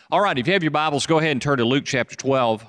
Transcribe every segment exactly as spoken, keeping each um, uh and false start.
All right, if you have your Bibles, go ahead and turn to Luke chapter twelve.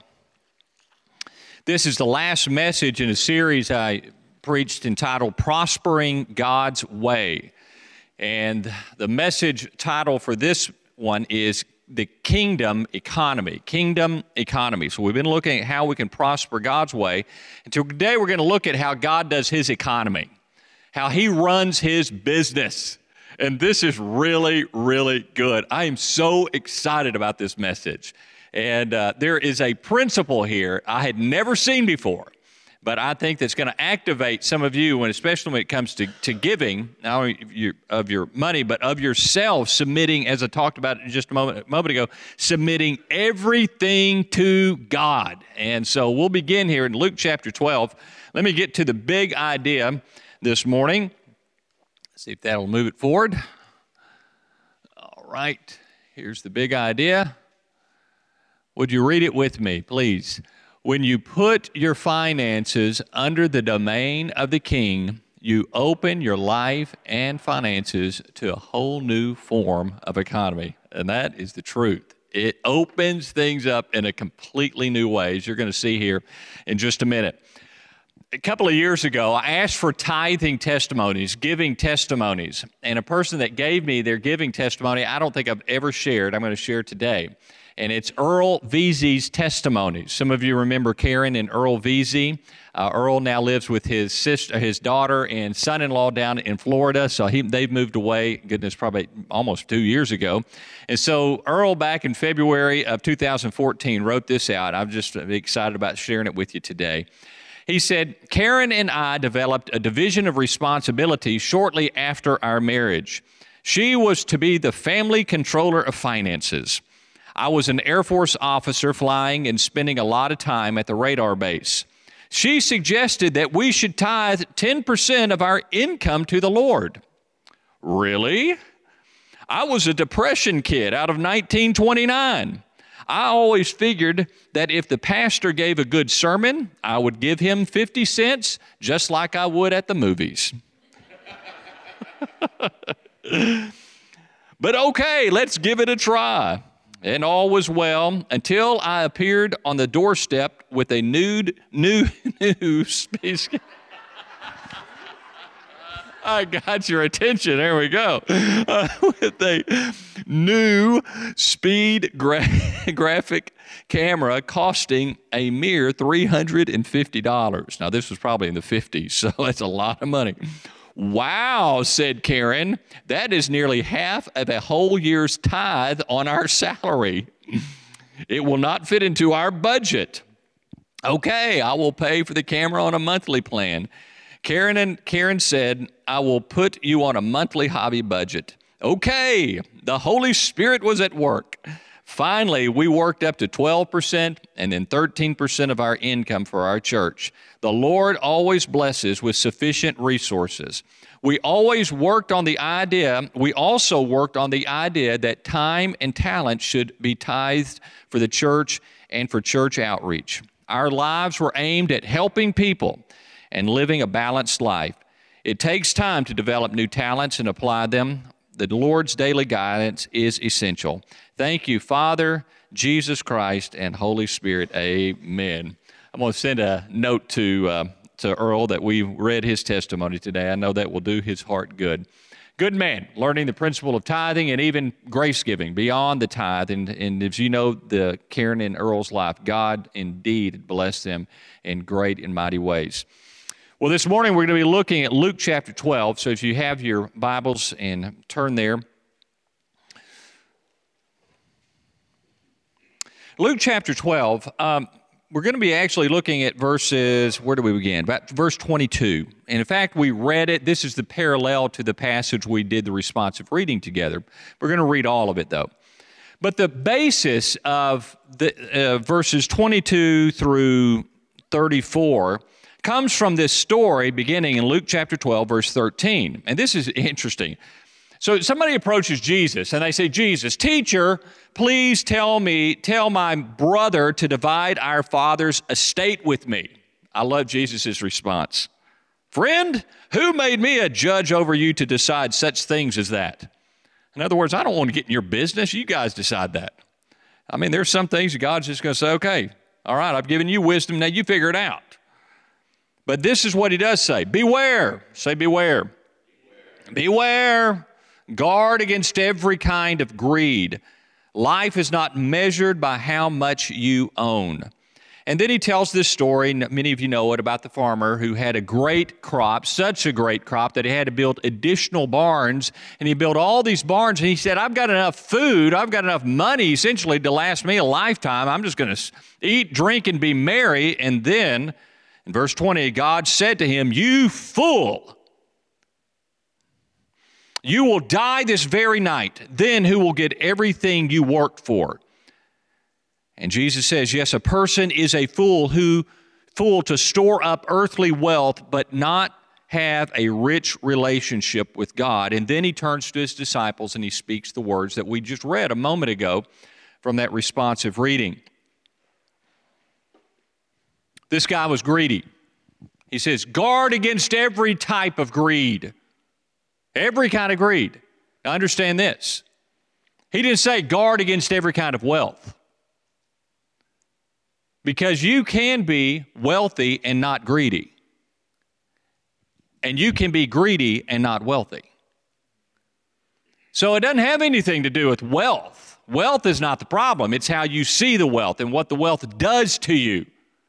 This is the last message in a series I preached entitled Prospering God's Way. And the message title for this one is The Kingdom Economy. Kingdom Economy. So we've been looking at how we can prosper God's way. And today we're going to look at how God does His economy, how He runs His business. And this is really, really good. I am so excited about this message. And uh, there is a principle here I had never seen before, but I think that's going to activate some of you, and especially when it comes to, to giving, not only of your, of your money, but of yourself, submitting, as I talked about just a moment, a moment ago, submitting everything to God. And so we'll begin here in Luke chapter twelve. Let me get to the big idea this morning. See if that'll move it forward. All right, here's the big idea. Would you read it with me, please? When you put your finances under the domain of the King, you open your life and finances to a whole new form of economy. And that is the truth. It opens things up in a completely new way, as you're going to see here in just a minute. A couple of years ago, I asked for tithing testimonies, giving testimonies, and a person that gave me their giving testimony, I don't think I've ever shared. I'm going to share today, and it's Earl Veazey's testimonies. Some of you remember Karen and Earl Veazey. Uh, Earl now lives with his sister, his daughter, and son-in-law down in Florida. So he, they've moved away. Goodness, probably almost two years ago. And so Earl, back in February of two thousand fourteen, wrote this out. I'm just excited about sharing it with you today. He said, Karen and I developed a division of responsibility shortly after our marriage. She was to be the family controller of finances. I was an Air Force officer flying and spending a lot of time at the radar base. She suggested that we should tithe ten percent of our income to the Lord. Really? I was a Depression kid out of nineteen twenty-nine. I always figured that if the pastor gave a good sermon, I would give him fifty cents, just like I would at the movies. But okay, let's give it a try. And all was well until I appeared on the doorstep with a nude, new, new space. I got your attention. There we go. Uh, with a new speed gra- graphic camera costing a mere three hundred fifty dollars. Now, this was probably in the fifties, so that's a lot of money. Wow, said Karen, that is nearly half of a whole year's tithe on our salary. It will not fit into our budget. Okay, I will pay for the camera on a monthly plan. Karen and Karen said, I will put you on a monthly hobby budget. Okay, the Holy Spirit was at work. Finally, we worked up to twelve percent and then thirteen percent of our income for our church. The Lord always blesses with sufficient resources. We always worked on the idea, we also worked on the idea that time and talent should be tithed for the church and for church outreach. Our lives were aimed at helping people and living a balanced life. It takes time to develop new talents and apply them. The Lord's daily guidance is essential. Thank you, Father, Jesus Christ, and Holy Spirit. Amen. I'm going to send a note to uh, to Earl that we read his testimony today. I know that will do his heart good. Good man, learning the principle of tithing and even grace giving beyond the tithe. And, and as you know, the Karen and Earl's life, God indeed blessed them in great and mighty ways. Well, this morning we're going to be looking at Luke chapter twelve. So if you have your Bibles and turn there. Luke chapter twelve, um, we're going to be actually looking at verses, where do we begin? About verse twenty-two. And in fact, we read it. This is the parallel to the passage we did the responsive reading together. We're going to read all of it, though. But the basis of the uh, verses twenty-two through thirty-four comes from this story beginning in Luke chapter twelve, verse thirteen. And this is interesting. So somebody approaches Jesus and they say, Jesus, teacher, please tell me, tell my brother to divide our father's estate with me. I love Jesus' response. Friend, who made me a judge over you to decide such things as that? In other words, I don't want to get in your business. You guys decide that. I mean, there's some things that God's just going to say, okay, all right, I've given you wisdom, now you figure it out. But this is what he does say. Beware. Say beware. Beware. Beware. Guard against every kind of greed. Life is not measured by how much you own. And then he tells this story, many of you know it, about the farmer who had a great crop, such a great crop that he had to build additional barns. And he built all these barns, and he said, I've got enough food, I've got enough money essentially to last me a lifetime. I'm just going to eat, drink, and be merry. And then, in verse twenty, God said to him, you fool, you will die this very night. Then who will get everything you worked for? And Jesus says, yes, a person is a fool who fool to store up earthly wealth, but not have a rich relationship with God. And then he turns to his disciples and he speaks the words that we just read a moment ago from that responsive reading. This guy was greedy. He says, guard against every type of greed. Every kind of greed. Now understand this. He didn't say guard against every kind of wealth. Because you can be wealthy and not greedy. And you can be greedy and not wealthy. So it doesn't have anything to do with wealth. Wealth is not the problem. It's how you see the wealth and what the wealth does to you.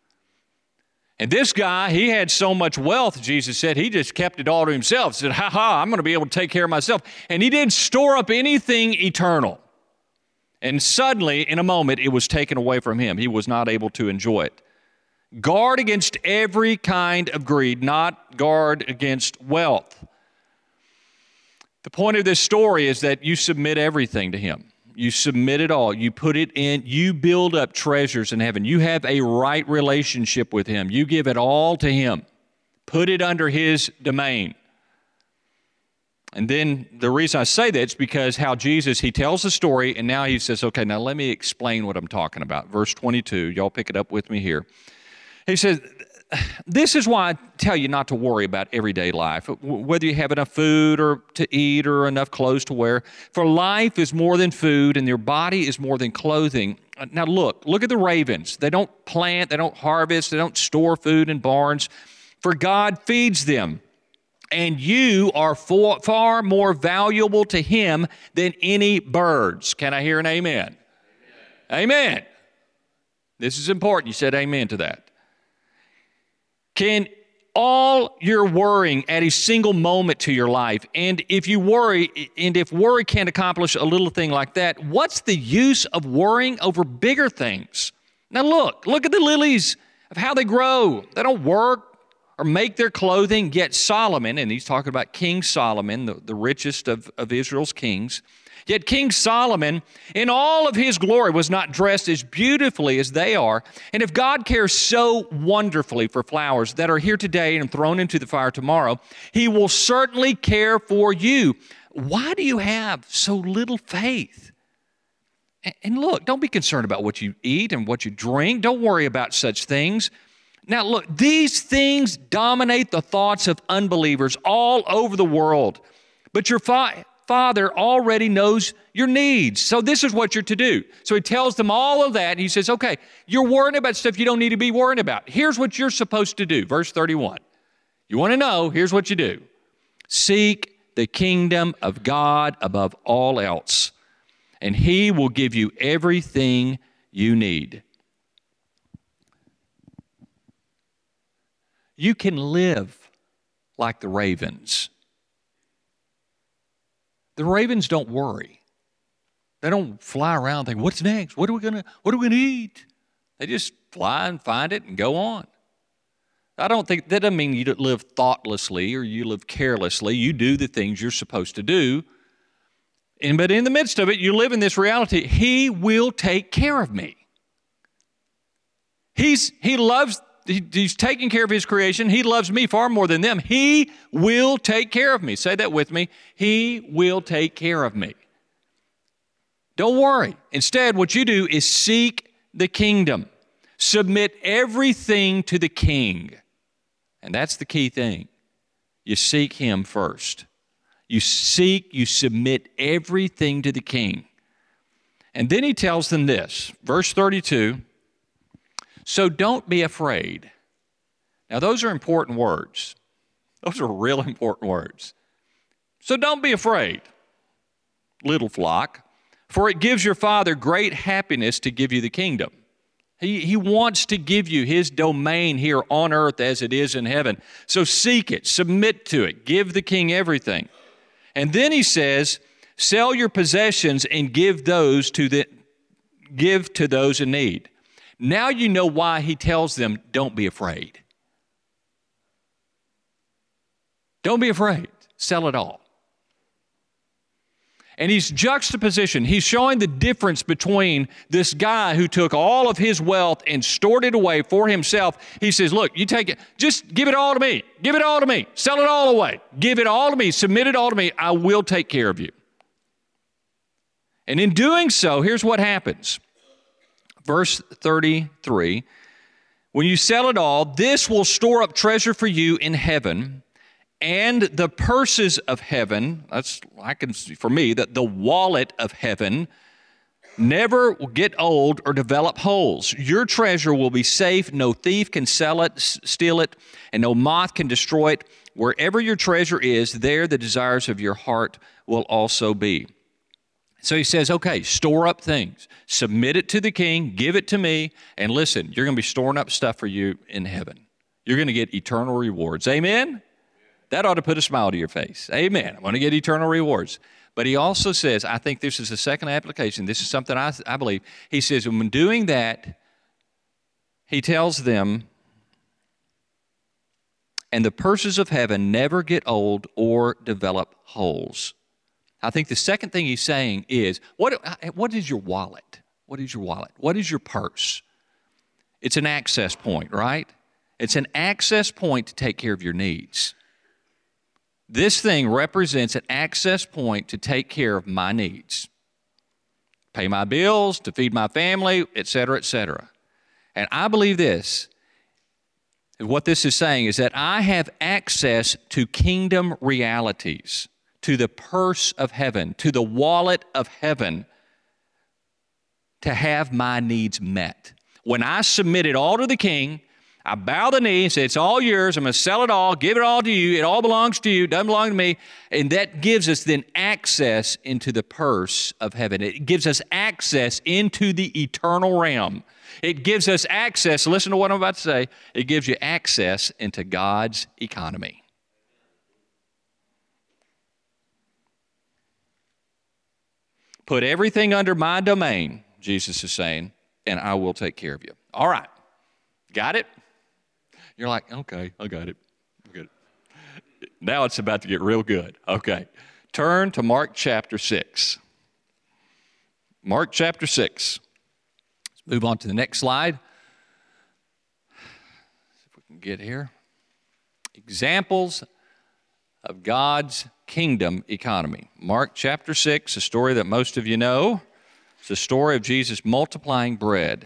And this guy, he had so much wealth, Jesus said, he just kept it all to himself. He said, ha ha, I'm going to be able to take care of myself. And he didn't store up anything eternal. And suddenly, in a moment, it was taken away from him. He was not able to enjoy it. Guard against every kind of greed, not guard against wealth. The point of this story is that you submit everything to him. You submit it all. You put it in. You build up treasures in heaven. You have a right relationship with him. You give it all to him. Put it under his domain. And then the reason I say that is because how Jesus, he tells the story, and now he says, okay, now let me explain what I'm talking about. Verse twenty-two, y'all pick it up with me here. He says, this is why I tell you not to worry about everyday life, whether you have enough food or to eat or enough clothes to wear. For life is more than food, and your body is more than clothing. Now look, look at the ravens. They don't plant, they don't harvest, they don't store food in barns, for God feeds them. And you are for, far more valuable to him than any birds. Can I hear an amen? Amen. Amen. This is important. You said amen to that. Can all your worrying add a single moment to your life? And if you worry, and if worry can't accomplish a little thing like that, what's the use of worrying over bigger things? Now look, look at the lilies of how they grow. They don't work or make their clothing, yet Solomon, and he's talking about King Solomon, the, the richest of, of Israel's kings, yet King Solomon, in all of his glory, was not dressed as beautifully as they are. And if God cares so wonderfully for flowers that are here today and thrown into the fire tomorrow, he will certainly care for you. Why do you have so little faith? And, and look, don't be concerned about what you eat and what you drink. Don't worry about such things. Now, look, these things dominate the thoughts of unbelievers all over the world. But your fa- Father already knows your needs. So this is what you're to do. So he tells them all of that. And he says, okay, you're worrying about stuff you don't need to be worrying about. Here's what you're supposed to do. Verse thirty-one. You want to know, here's what you do. Seek the kingdom of God above all else, and he will give you everything you need. You can live like the ravens. The ravens don't worry. They don't fly around thinking, what's next? What are we gonna, what are we gonna eat? They just fly and find it and go on. I don't think, that doesn't mean you don't live thoughtlessly or you live carelessly. You do the things you're supposed to do. And, but in the midst of it, you live in this reality, he will take care of me. He's, he loves He's taking care of his creation. He loves me far more than them. He will take care of me. Say that with me. He will take care of me. Don't worry. Instead, what you do is seek the kingdom. Submit everything to the king. And that's the key thing. You seek him first. You seek, you submit everything to the king. And then he tells them this, verse thirty-two, so don't be afraid. Now, those are important words. Those are real important words. So don't be afraid, little flock, for it gives your Father great happiness to give you the kingdom. He, he wants to give you his domain here on earth as it is in heaven. So seek it, submit to it, give the king everything. And then he says, sell your possessions and give those to the give to those in need. Now you know why he tells them, don't be afraid. Don't be afraid. Sell it all. And he's juxtaposition. He's showing the difference between this guy who took all of his wealth and stored it away for himself. He says, look, you take it, just give it all to me. Give it all to me. Sell it all away. Give it all to me. Submit it all to me. I will take care of you. And in doing so, here's what happens. Verse thirty-three, when you sell it all, this will store up treasure for you in heaven, and the purses of heaven, that's, I can see for me, that the wallet of heaven never will get old or develop holes. Your treasure will be safe. No thief can sell it, steal it, and no moth can destroy it. Wherever your treasure is, there the desires of your heart will also be. So he says, okay, store up things. Submit it to the king, give it to me, and listen, you're going to be storing up stuff for you in heaven. You're going to get eternal rewards. Amen? That ought to put a smile to your face. Amen. I'm going to get eternal rewards. But he also says, I think this is a second application. This is something I, I believe. He says, when doing that, he tells them, and the purses of heaven never get old or develop holes. I think the second thing he's saying is, what, what is your wallet? What is your wallet? What is your purse? It's an access point, right? It's an access point to take care of your needs. This thing represents an access point to take care of my needs. Pay my bills, to feed my family, et cetera, et cetera. And I believe this, what this is saying is that I have access to kingdom realities, to the purse of heaven, to the wallet of heaven, to have my needs met. When I submit it all to the king, I bow the knee and say, it's all yours. I'm going to sell it all, give it all to you. It all belongs to you. It doesn't belong to me. And that gives us then access into the purse of heaven. It gives us access into the eternal realm. It gives us access, listen to what I'm about to say, it gives you access into God's economy. Put everything under my domain, Jesus is saying, and I will take care of you. All right. Got it? You're like, okay, I got it. I got it. Now it's about to get real good. Okay. Turn to Mark chapter six. Mark chapter six. Let's move on to the next slide. See if we can get here. Examples of God's kingdom economy. Mark chapter six, a story that most of you know. It's the story of Jesus multiplying bread.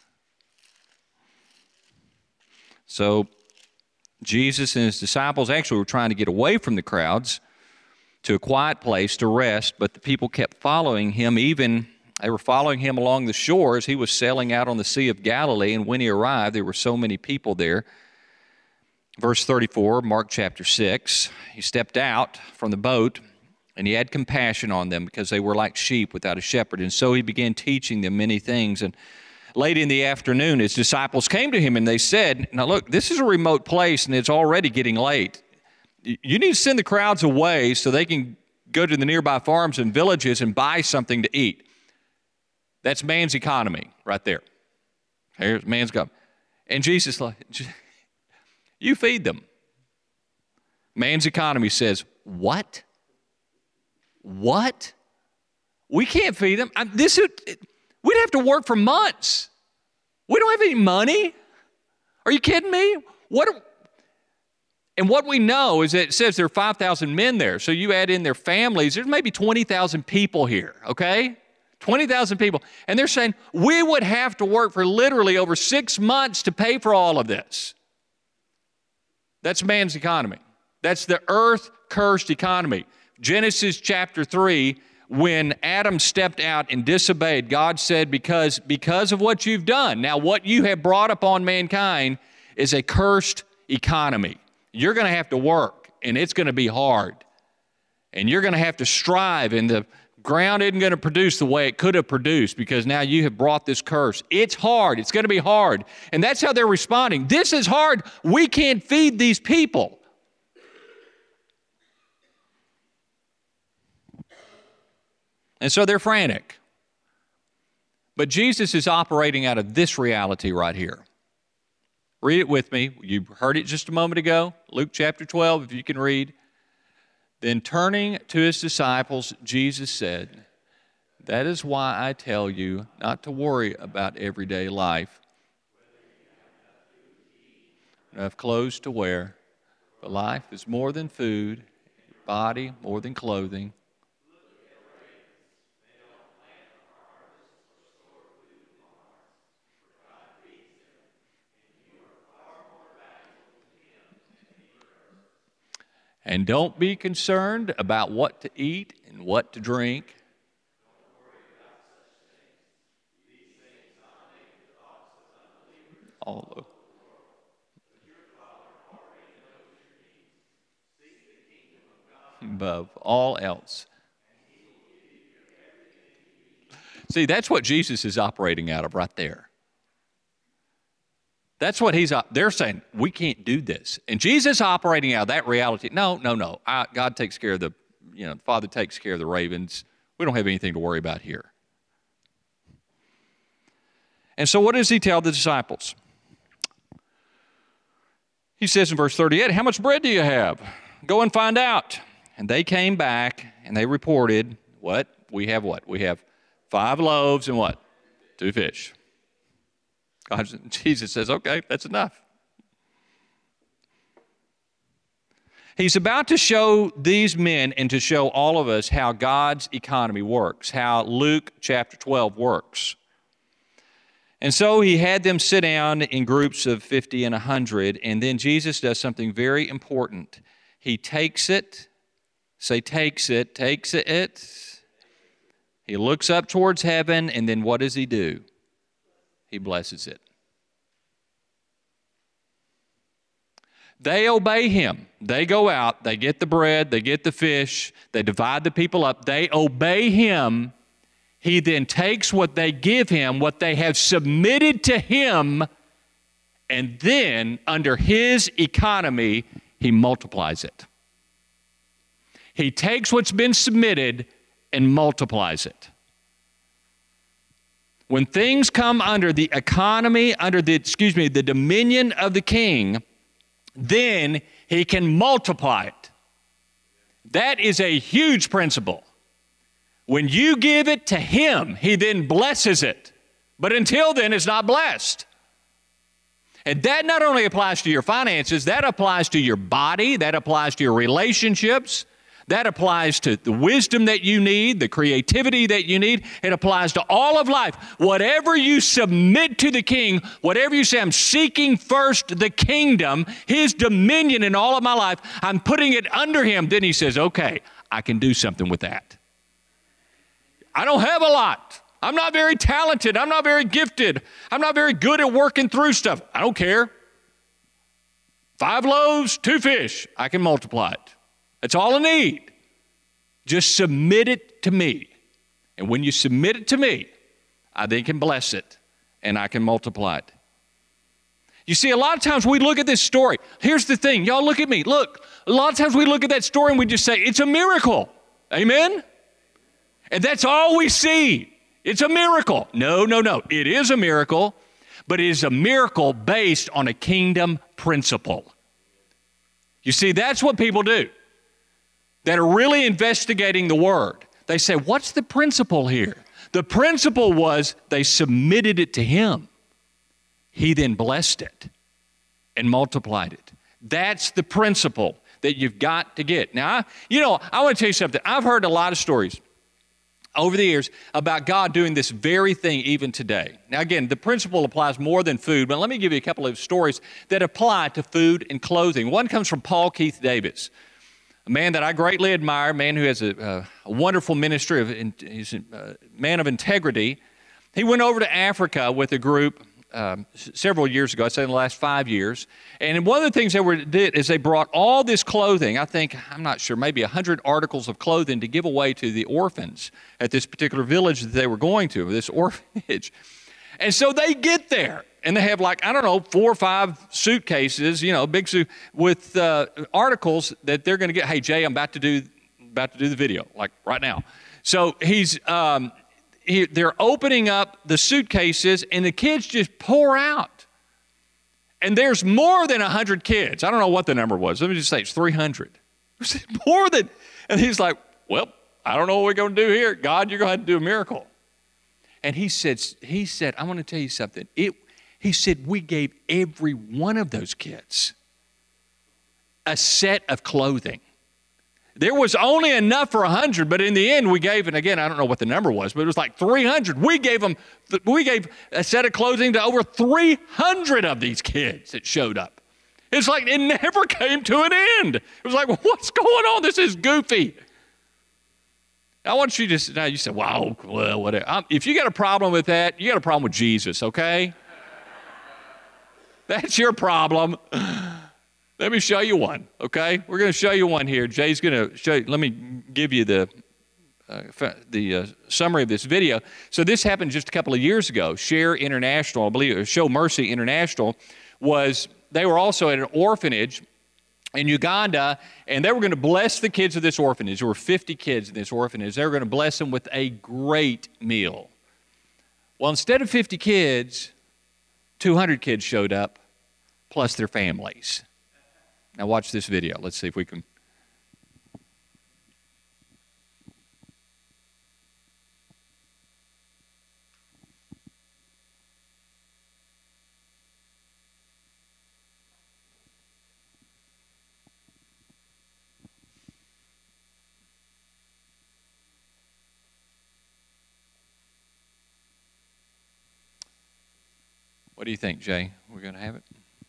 So Jesus and his disciples actually were trying to get away from the crowds to a quiet place to rest, but the people kept following him. Even they were following him along the shores. He was sailing out on the Sea of Galilee, and when he arrived, there were so many people there. Verse thirty-four, Mark chapter six, he stepped out from the boat, and he had compassion on them because they were like sheep without a shepherd. And so he began teaching them many things. And late in the afternoon, his disciples came to him and they said, now look, this is a remote place and it's already getting late. You need to send the crowds away so they can go to the nearby farms and villages and buy something to eat. That's man's economy right there. Here's man's economy. And Jesus, like, you feed them. Man's economy says, what? What? We can't feed them. I, this is, we'd have to work for months. We don't have any money. Are you kidding me? What? Are, and what we know is that it says there are five thousand men there. So you add in their families, there's maybe twenty thousand people here, okay? twenty thousand people. And they're saying, we would have to work for literally over six months to pay for all of this. That's man's economy. That's the earth-cursed economy. Genesis chapter three, when Adam stepped out and disobeyed, God said, because, because of what you've done, now what you have brought upon mankind is a cursed economy. You're going to have to work, and it's going to be hard. And you're going to have to strive, and the ground isn't going to produce the way it could have produced because now you have brought this curse. It's hard. It's going to be hard. And that's how they're responding. This is hard. We can't feed these people. And so they're frantic. But Jesus is operating out of this reality right here. Read it with me. You heard it just a moment ago. Luke chapter twelve, if you can read. Then turning to his disciples, Jesus said, "That is why I tell you not to worry about everyday life. Enough clothes to wear, but life is more than food, body more than clothing. And don't be concerned about what to eat and what to drink. All of above all else." See, that's what Jesus is operating out of right there. That's what he's, they're saying, we can't do this. And Jesus operating out of that reality, no, no, no. I, God takes care of the, you know, the Father takes care of the ravens. We don't have anything to worry about here. And so what does he tell the disciples? He says in verse thirty-eight, "How much bread do you have? Go and find out." And they came back and they reported, what? We have what? We have five loaves and what? Two fish. God, Jesus says, okay, that's enough. He's about to show these men and to show all of us how God's economy works, how Luke chapter twelve works. And so he had them sit down in groups of fifty and one hundred, and then Jesus does something very important. He takes it, say takes it, takes it. He looks up towards heaven, and then what does he do? He blesses it. They obey him. They go out, they get the bread, they get the fish, they divide the people up. They obey him. He then takes what they give him, what they have submitted to him, and then under his economy, he multiplies it. He takes what's been submitted and multiplies it. When things come under the economy, under the, excuse me, the dominion of the king, then he can multiply it. That is a huge principle. When you give it to him, he then blesses it. But until then, it's not blessed. And that not only applies to your finances, that applies to your body, that applies to your relationships, that applies to the wisdom that you need, the creativity that you need. It applies to all of life. Whatever you submit to the king, whatever you say, I'm seeking first the kingdom, his dominion in all of my life, I'm putting it under him. Then he says, okay, I can do something with that. I don't have a lot. I'm not very talented. I'm not very gifted. I'm not very good at working through stuff. I don't care. Five loaves, two fish. I can multiply it. That's all I need. Just submit it to me. And when you submit it to me, I then can bless it and I can multiply it. You see, a lot of times we look at this story. Here's the thing. Y'all look at me. Look, a lot of times we look at that story and we just say, it's a miracle. Amen? And that's all we see. It's a miracle. No, no, no. It is a miracle, but it is a miracle based on a kingdom principle. You see, that's what people do that are really investigating the Word. They say, what's the principle here? The principle was they submitted it to him. He then blessed it and multiplied it. That's the principle that you've got to get. Now, you know, I want to tell you something. I've heard a lot of stories over the years about God doing this very thing even today. Now, again, the principle applies more than food, but let me give you a couple of stories that apply to food and clothing. One comes from Paul Keith Davis. a man that I greatly admire, a man who has a, a wonderful ministry, of, he's a man of integrity. He went over to Africa with a group um, several years ago, I'd say in the last five years. And one of the things they were, did is they brought all this clothing, I think, I'm not sure, maybe one hundred articles of clothing to give away to the orphans at this particular village that they were going to, this orphanage. And so they get there, and they have like, I don't know, four or five suitcases, you know, big suit, with uh, articles that they're going to get. Hey, Jay, I'm about to do about to do the video, like right now. So he's, um, he, they're opening up the suitcases, and the kids just pour out. And there's more than one hundred kids. I don't know what the number was. Let me just say it's three hundred. More than, and he's like, well, I don't know what we're going to do here. God, you're going to have to do a miracle. And he said, he said, I want to tell you something. It, he said, we gave every one of those kids a set of clothing. There was only enough for one hundred, but in the end we gave, and again, I don't know what the number was, but it was like three hundred. We gave them, we gave a set of clothing to over three hundred of these kids that showed up. It's like it never came to an end. It was like, what's going on? This is goofy. I want you to, now you say, wow, well, whatever. Um, if you got a problem with that, you got a problem with Jesus, okay? That's your problem. Let me show you one, okay? We're going to show you one here. Jay's going to show you, let me give you the, uh, the uh, summary of this video. So this happened just a couple of years ago. Share International, I believe, or Show Mercy International, was, they were also at an orphanage in Uganda, and they were going to bless the kids of this orphanage. There were fifty kids in this orphanage. They were going to bless them with a great meal. Well, instead of fifty kids, two hundred kids showed up, plus their families. Now watch this video. Let's see if we can. What do you think, Jay? We're going to have it?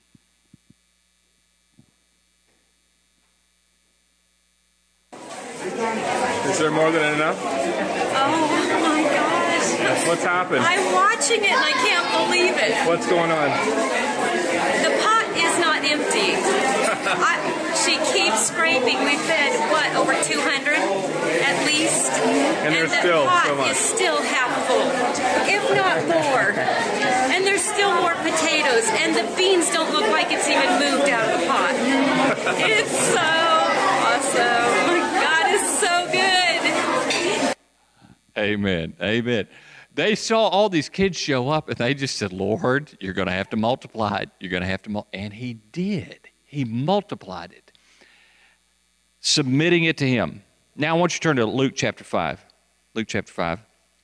Is there more than enough? Oh my gosh. What's happened? I'm watching it and I can't believe it. What's going on? The pot is not empty. I, she keeps scraping. We fed, what, over two hundred at least? And there's the still pot so much. is still half full, if not more. And there's still more potatoes, and the beans don't look like it's even moved out of the pot. It's so awesome. God is so good. Amen. Amen. They saw all these kids show up, and they just said, Lord, you're going to have to multiply it. You're going to have to multiply. And he did. He multiplied it, submitting it to him. Now I want you to turn to Luke chapter five. Luke chapter five.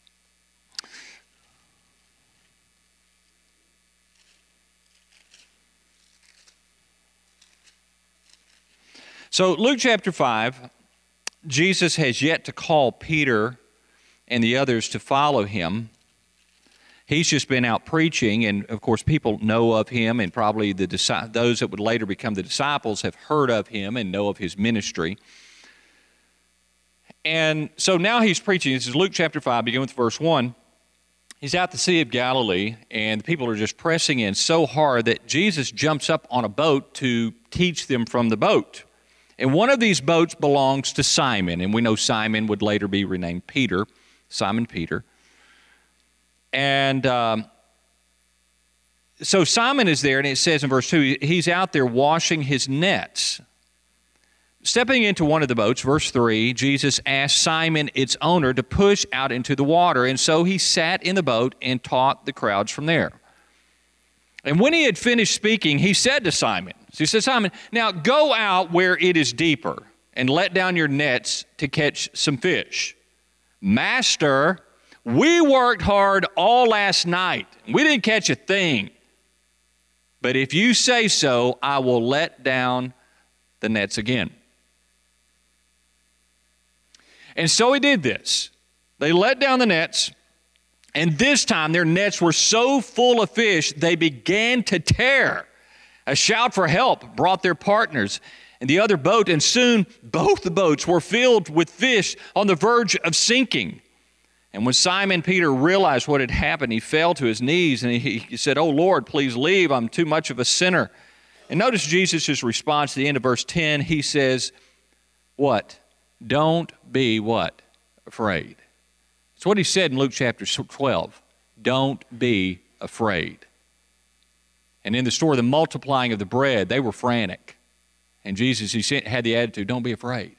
So Luke chapter five, Jesus has yet to call Peter and the others to follow him. He's just been out preaching, and of course people know of him, and probably the those that would later become the disciples have heard of him and know of his ministry. And so now he's preaching. This is Luke chapter five, beginning with verse one. He's out the Sea of Galilee, and the people are just pressing in so hard that Jesus jumps up on a boat to teach them from the boat. And one of these boats belongs to Simon, and we know Simon would later be renamed Peter, Simon Peter. And um, so Simon is there, and it says in verse two, he's out there washing his nets. Stepping into one of the boats, verse three, Jesus asked Simon, its owner, to push out into the water, and so he sat in the boat and taught the crowds from there. And when he had finished speaking, he said to Simon, so he said, Simon, now go out where it is deeper and let down your nets to catch some fish. Master, we worked hard all last night. We didn't catch a thing. But if you say so, I will let down the nets again. And so he did this. They let down the nets, and this time their nets were so full of fish, they began to tear. A shout for help brought their partners, in the other boat, and soon both the boats were filled with fish on the verge of sinking. And when Simon Peter realized what had happened, he fell to his knees and he, he said, "Oh Lord, please leave. I'm too much of a sinner." And notice Jesus' response at the end of verse ten. He says, what? Don't be what? Afraid. It's what he said in Luke chapter twelve. Don't be afraid. And in the story of the multiplying of the bread, they were frantic. And Jesus, he had the attitude, don't be afraid.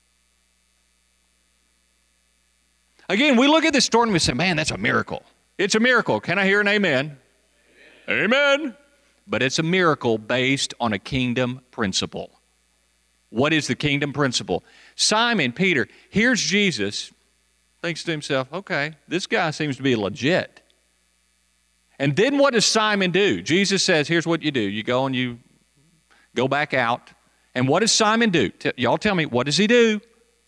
Again, we look at this story and we say, man, that's a miracle. It's a miracle. Can I hear an amen? Amen. Amen. But it's a miracle based on a kingdom principle. What is the kingdom principle? Simon Peter, here's Jesus, thinks to himself, okay, this guy seems to be legit. And then what does Simon do? Jesus says, here's what you do. You go and you go back out. And what does Simon do? T- y'all tell me, what does he do?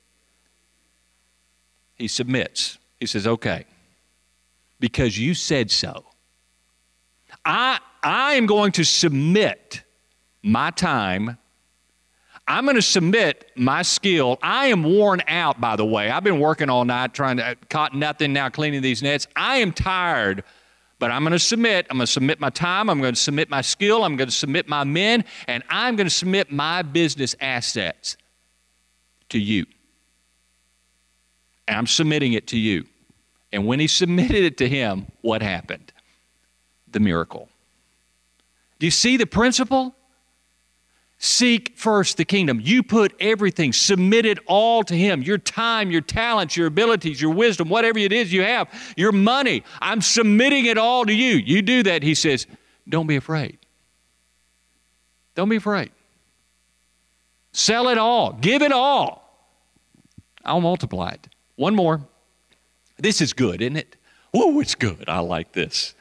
He submits. He says, okay, because you said so. I, I am going to submit my time. I'm going to submit my skill. I am worn out, by the way. I've been working all night trying to, caught nothing now cleaning these nets. I am tired, but I'm going to submit. I'm going to submit my time. I'm going to submit my skill. I'm going to submit my men, and I'm going to submit my business assets to you. And I'm submitting it to you. And when he submitted it to him, what happened? The miracle. Do you see the principle? Seek first the kingdom. You put everything, submit it all to him. Your time, your talents, your abilities, your wisdom, whatever it is you have, your money. I'm submitting it all to you. You do that, he says, don't be afraid. Don't be afraid. Sell it all. Give it all. I'll multiply it. One more. This is good, isn't it? Whoa, it's good. I like this.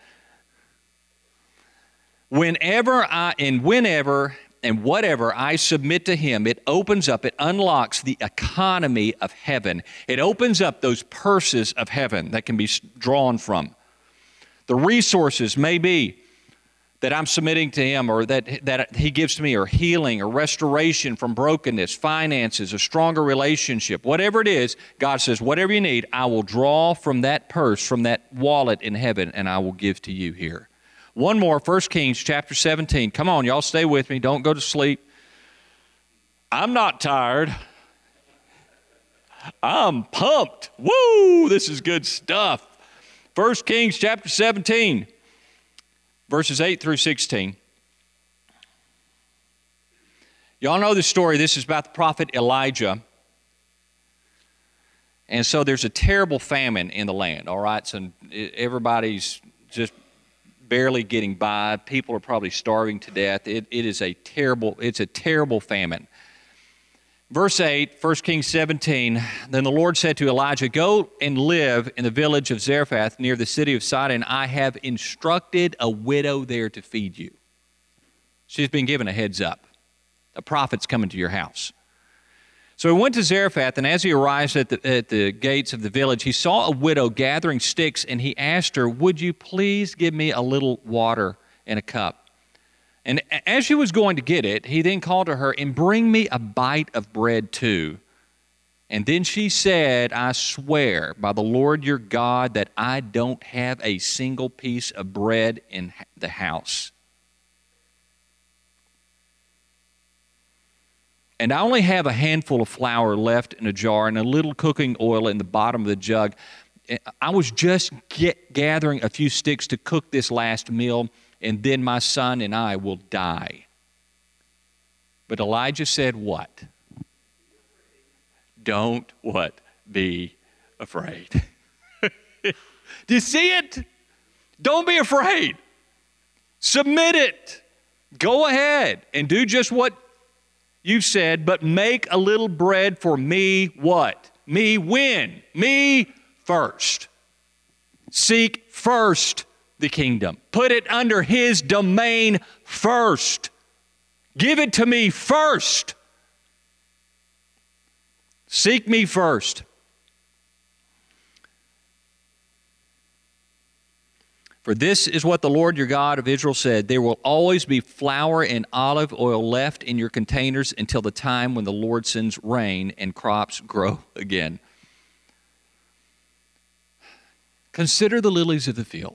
Whenever I, and whenever and whatever I submit to him, it opens up, it unlocks the economy of heaven. It opens up those purses of heaven that can be drawn from. The resources may be that I'm submitting to him or that, that he gives to me, or healing or restoration from brokenness, finances, a stronger relationship, whatever it is. God says, whatever you need, I will draw from that purse, from that wallet in heaven, and I will give to you here. One more, First Kings chapter seventeen. Come on, y'all stay with me. Don't go to sleep. I'm not tired. I'm pumped. Woo, this is good stuff. First Kings chapter seventeen, verses eight through sixteen. Y'all know this story. This is about the prophet Elijah. And so there's a terrible famine in the land, all right? So everybody's just barely getting by. People are probably starving to death. It, it is a terrible, it's a terrible famine. Verse eight, First Kings seventeen, then the Lord said to Elijah, go and live in the village of Zarephath near the city of Sidon. I have instructed a widow there to feed you. She's been given a heads up. A prophet's coming to your house. So he went to Zarephath, and as he arrived at the, at the gates of the village, he saw a widow gathering sticks, and he asked her, would you please give me a little water in a cup? And as she was going to get it, he then called to her, and bring me a bite of bread too. And then she said, I swear by the Lord your God that I don't have a single piece of bread in the house. And I only have a handful of flour left in a jar and a little cooking oil in the bottom of the jug. I was just get, gathering a few sticks to cook this last meal, and then my son and I will die. But Elijah said what? Don't what? Be afraid. Do you see it? Don't be afraid. Submit it. Go ahead and do just what you've said, but make a little bread for me what? Me when? Me first. Seek first the kingdom. Put it under his domain first. Give it to me first. Seek me first. For this is what the Lord your God of Israel said, there will always be flour and olive oil left in your containers until the time when the Lord sends rain and crops grow again. Consider the lilies of the field.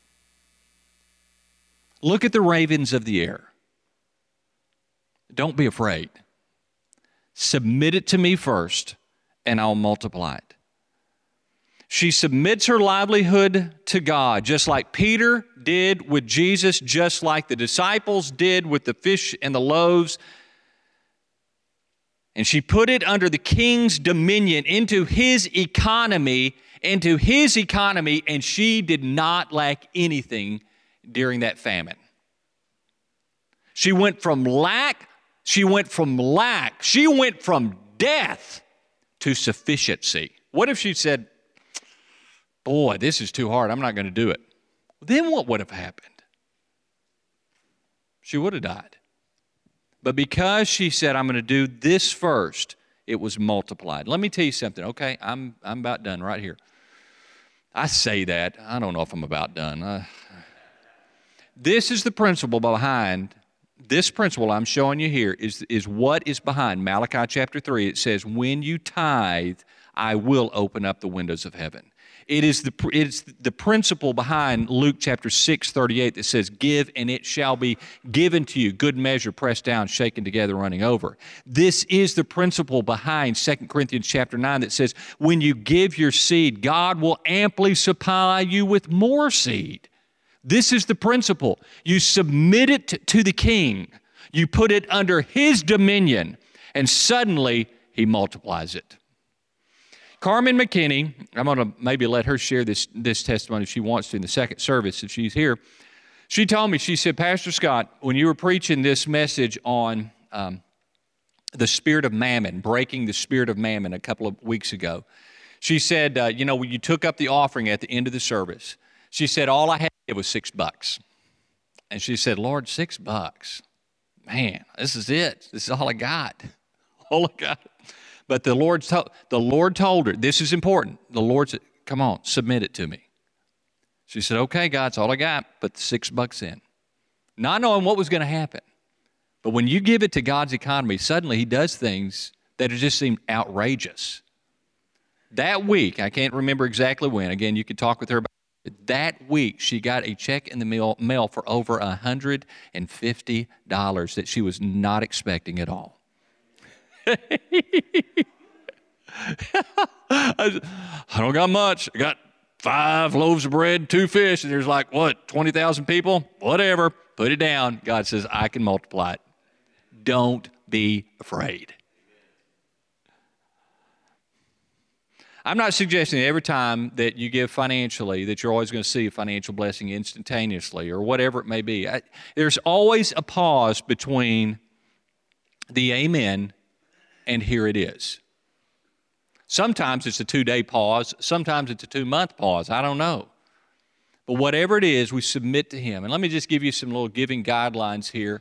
Look at the ravens of the air. Don't be afraid. Submit it to me first, and I'll multiply it. She submits her livelihood to God, just like Peter did with Jesus, just like the disciples did with the fish and the loaves. And she put it under the king's dominion, into his economy, into his economy, and she did not lack anything during that famine. She went from lack, she went from lack, she went from death to sufficiency. What if she said, boy, this is too hard, I'm not going to do it? Then what would have happened? She would have died. But because she said, I'm going to do this first, it was multiplied. Let me tell you something, okay? I'm, I'm about done right here. I say that. I don't know if I'm about done. Uh, this is the principle behind, this principle I'm showing you here is, is what is behind Malachi chapter three. It says, when you tithe, I will open up the windows of heaven. It is the, it's the principle behind Luke chapter six, thirty-eight that says, give and it shall be given to you, good measure, pressed down, shaken together, running over. This is the principle behind Second Corinthians chapter nine that says, when you give your seed, God will amply supply you with more seed. This is the principle. You submit it to the king. You put it under his dominion, and suddenly he multiplies it. Carmen McKinney, I'm going to maybe let her share this, this testimony if she wants to in the second service, if she's here. She told me, she said, Pastor Scott, when you were preaching this message on um, the spirit of mammon, breaking the spirit of mammon a couple of weeks ago, she said, uh, you know, when you took up the offering at the end of the service, she said, all I had was six bucks. And she said, Lord, six bucks. Man, this is it. This is all I got. All I got. But the Lord, to- the Lord told her, this is important. The Lord said, come on, submit it to me. She said, okay, God, it's all I got. Put the six bucks in. Not knowing what was going to happen. But when you give it to God's economy, suddenly he does things that just seem outrageous. That week, I can't remember exactly when. Again, you could talk with her about it. That week, she got a check in the mail, mail for over one hundred fifty dollars that she was not expecting at all. I don't got much. I got five loaves of bread, two fish, and there's like, what, twenty thousand people? Whatever. Put it down. God says, I can multiply it. Don't be afraid. I'm not suggesting that every time that you give financially that you're always going to see a financial blessing instantaneously or whatever it may be. I, there's always a pause between the amen and here it is. Sometimes it's a two-day pause. Sometimes it's a two-month pause. I don't know. But whatever it is, we submit to him. And let me just give you some little giving guidelines here.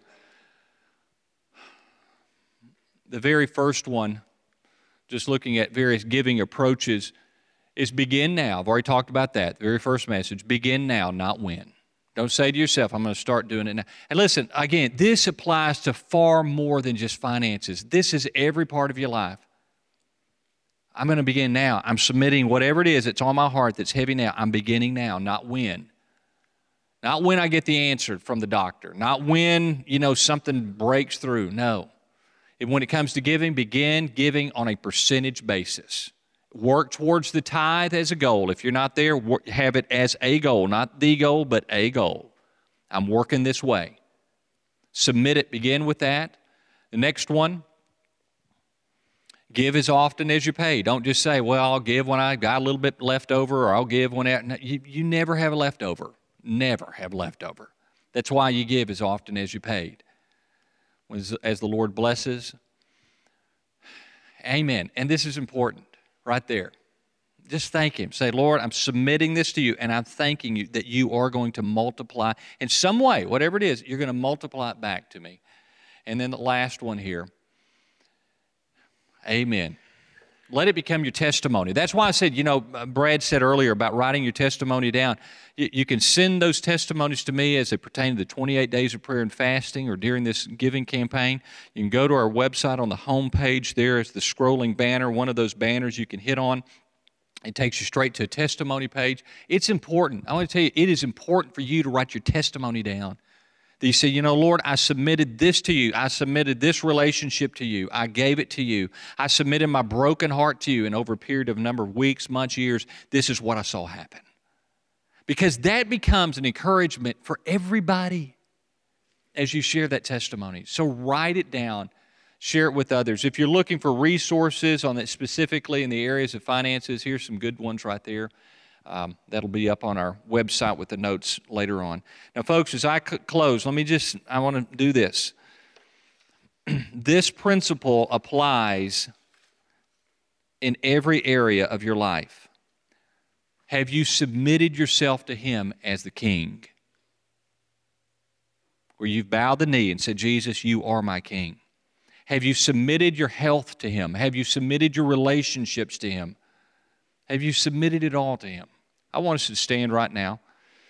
The very first one, just looking at various giving approaches, is begin now. I've already talked about that. The very first message, begin now, not when. Don't say to yourself, I'm going to start doing it now. And listen, again, this applies to far more than just finances. This is every part of your life. I'm going to begin now. I'm submitting whatever it is that's on my heart that's heavy now. I'm beginning now, not when. Not when I get the answer from the doctor. Not when, you know, something breaks through. No. And when it comes to giving, begin giving on a percentage basis. Work towards the tithe as a goal. If you're not there, work, have it as a goal. Not the goal, but a goal. I'm working this way. Submit it. Begin with that. The next one, give as often as you pay. Don't just say, well, I'll give when I got a little bit left over, or I'll give when I... No, you, you never have a leftover. Never have leftover. That's why you give as often as you paid. As, as the Lord blesses. Amen. And this is important right there. Just thank him. Say, Lord, I'm submitting this to you, and I'm thanking you that you are going to multiply in some way, whatever it is, you're going to multiply it back to me. And then the last one here. Amen. Let it become your testimony. That's why I said, you know, Brad said earlier about writing your testimony down. You, you can send those testimonies to me as they pertain to the twenty-eight days of prayer and fasting or during this giving campaign. You can go to our website on the home page. There is the scrolling banner, one of those banners you can hit on. It takes you straight to a testimony page. It's important. I want to tell you, it is important for you to write your testimony down. That you say, you know, Lord, I submitted this to you. I submitted this relationship to you. I gave it to you. I submitted my broken heart to you. And over a period of a number of weeks, months, years, this is what I saw happen. Because that becomes an encouragement for everybody as you share that testimony. So write it down. Share it with others. If you're looking for resources on that specifically in the areas of finances, here's some good ones right there. Um, that'll be up on our website with the notes later on. Now, folks, as I c- close, let me just, I want to do this. This principle applies in every area of your life. Have you submitted yourself to Him as the King? Where you've bowed the knee and said, Jesus, you are my King. Have you submitted your health to Him? Have you submitted your relationships to Him? Have you submitted it all to Him? I want us to stand right now.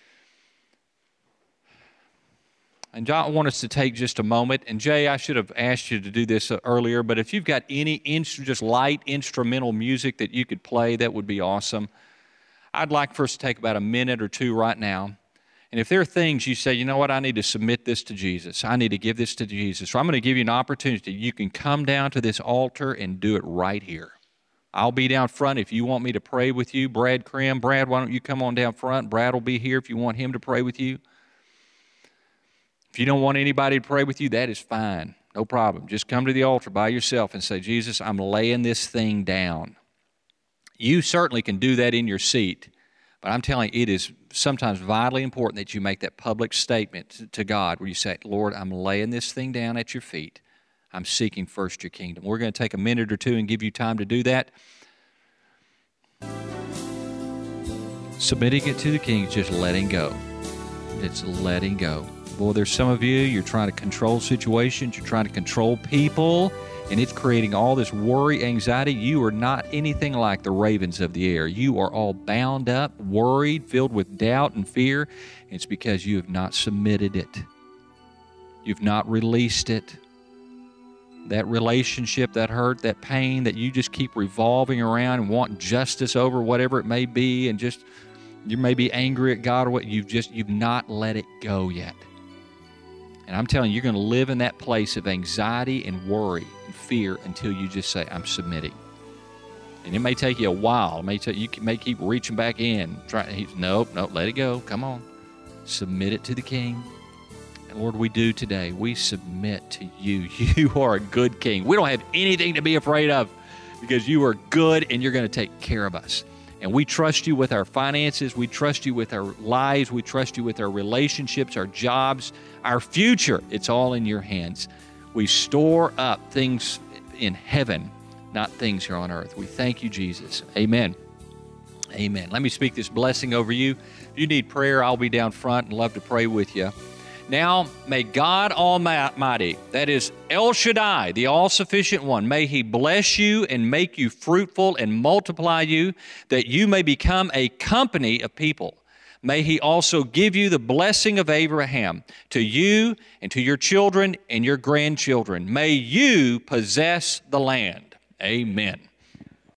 And I want us to take just a moment. And Jay, I should have asked you to do this earlier, but if you've got any inst- just light instrumental music that you could play, that would be awesome. I'd like for us to take about a minute or two right now. And if there are things you say, you know what, I need to submit this to Jesus. I need to give this to Jesus. So I'm going to give you an opportunity. You can come down to this altar and do it right here. I'll be down front if you want me to pray with you. Brad Krim, Brad, why don't you come on down front? Brad will be here if you want him to pray with you. If you don't want anybody to pray with you, that is fine. No problem. Just come to the altar by yourself and say, Jesus, I'm laying this thing down. You certainly can do that in your seat, but I'm telling you, it is sometimes vitally important that you make that public statement to God where you say, Lord, I'm laying this thing down at your feet. I'm seeking first your kingdom. We're going to take a minute or two and give you time to do that. Submitting it to the King is just letting go. It's letting go. Boy, there's some of you, you're trying to control situations, you're trying to control people, and it's creating all this worry, anxiety. You are not anything like the ravens of the air. You are all bound up, worried, filled with doubt and fear. It's because you have not submitted it. You've not released it. That relationship, that hurt, that pain that you just keep revolving around and want justice over, whatever it may be, and just you may be angry at God or what, you've just you've not let it go yet. And I'm telling you, you're going to live in that place of anxiety and worry and fear until you just say, I'm submitting. And it may take you a while. It may take, you may keep reaching back in. Try, nope, nope, let it go. Come on. Submit it to the King. And Lord, we do today. We submit to you. You are a good King. We don't have anything to be afraid of because you are good and you're going to take care of us. And we trust you with our finances. We trust you with our lives. We trust you with our relationships, our jobs, our future. It's all in your hands. We store up things in heaven, not things here on earth. We thank you, Jesus. Amen. Amen. Let me speak this blessing over you. If you need prayer, I'll be down front and love to pray with you. Now, may God Almighty, that is El Shaddai, the all-sufficient one, may He bless you and make you fruitful and multiply you, that you may become a company of people. May He also give you the blessing of Abraham to you and to your children and your grandchildren. May you possess the land. Amen.